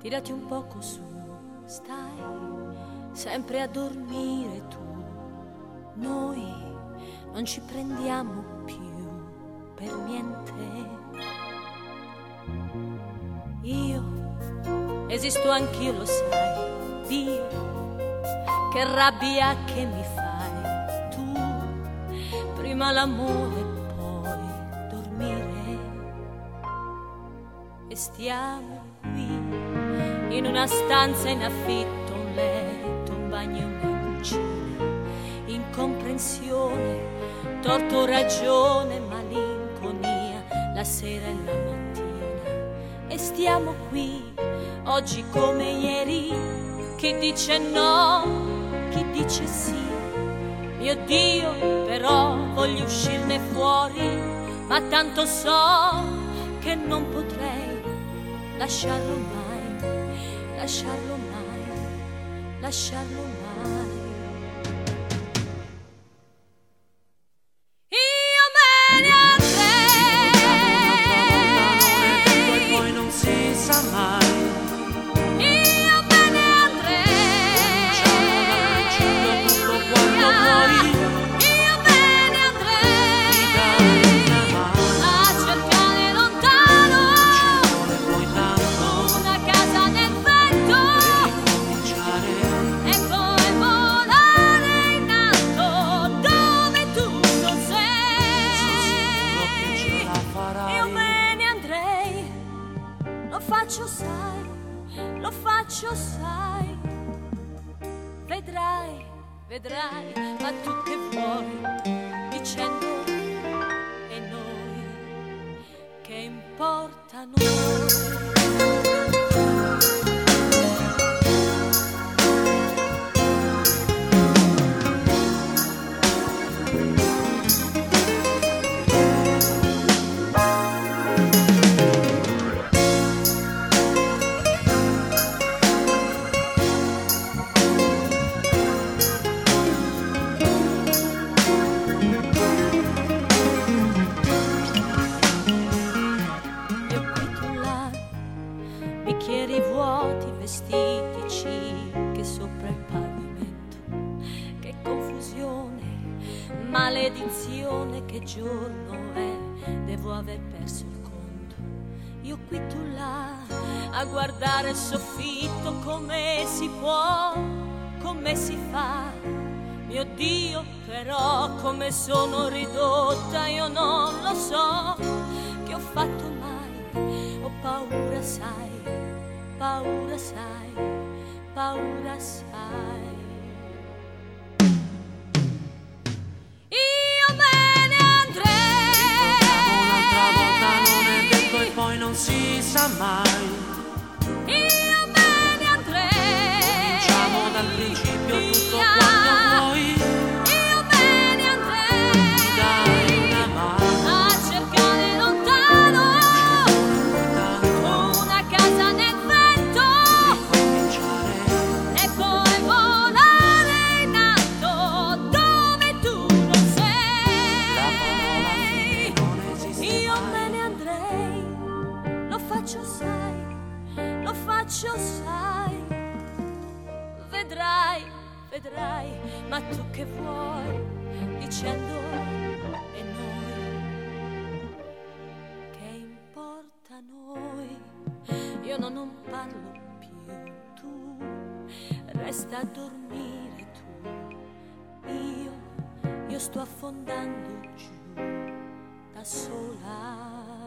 tirati un poco su, stai sempre a dormire tu. Noi non ci prendiamo più per niente. Io esisto anch'io, lo sai, Dio, che rabbia che mi fai tu. Prima l'amore, poi dormire. E stiamo qui in una stanza in affitto, un letto, un bagno e una cucina, incomprensione, torto, ragione, malinconia, la sera e la mattina. E stiamo qui oggi come ieri, chi dice no, chi dice sì. Mio Dio, però voglio uscirne fuori, ma tanto so che non potrei lasciarlo mai, lasciarlo mai, lasciarlo mai. Io me ne andrei, e poi non si sa mai. io me ne andrei, Cominciamo dal principio tutto quanto vuoi. io me ne andrei Mi dai una mano, a cercare lontano ci vuole poi tanto una casa nel vento per cominciare. e poi volare in alto dove tu non Sono sicuro che ce sei. la farai. Io me ne andrei, lo faccio sai, lo faccio sai. Vedrai, vedrai, ma tu che vuoi, dicendo e noi, che importa noi. Io qui tu là, bicchieri vuoti, vestiti che sopra il pavimento. Che confusione, maledizione, che giorno è, devo aver perso il conto. Io qui tu là, a guardare il soffitto, come si può, come si fa. Mio Dio, però, come sono ridotta, io non lo so che ho fatto mai. Ho paura, sai, paura, sai, paura, sai. Io me ne Un'altra volta non è detto e andrei, poi non si sa mai. io me ne andrei. Cominciamo dal principio tutto Via. quanto vuoi. Io me ne andrei Mi dai una mano, a cercare lontano tanto una casa nel vento per cominciare. e poi volare in alto dove tu non La parola sei. fine non esiste Io mai. me ne andrei, lo faccio sai, lo faccio sai. Vedrai, vedrai, ma tu che vuoi, dicendo e noi, che importa a noi. Io non parlo più, tu resta a dormire tu. Io sto affondando giù da sola.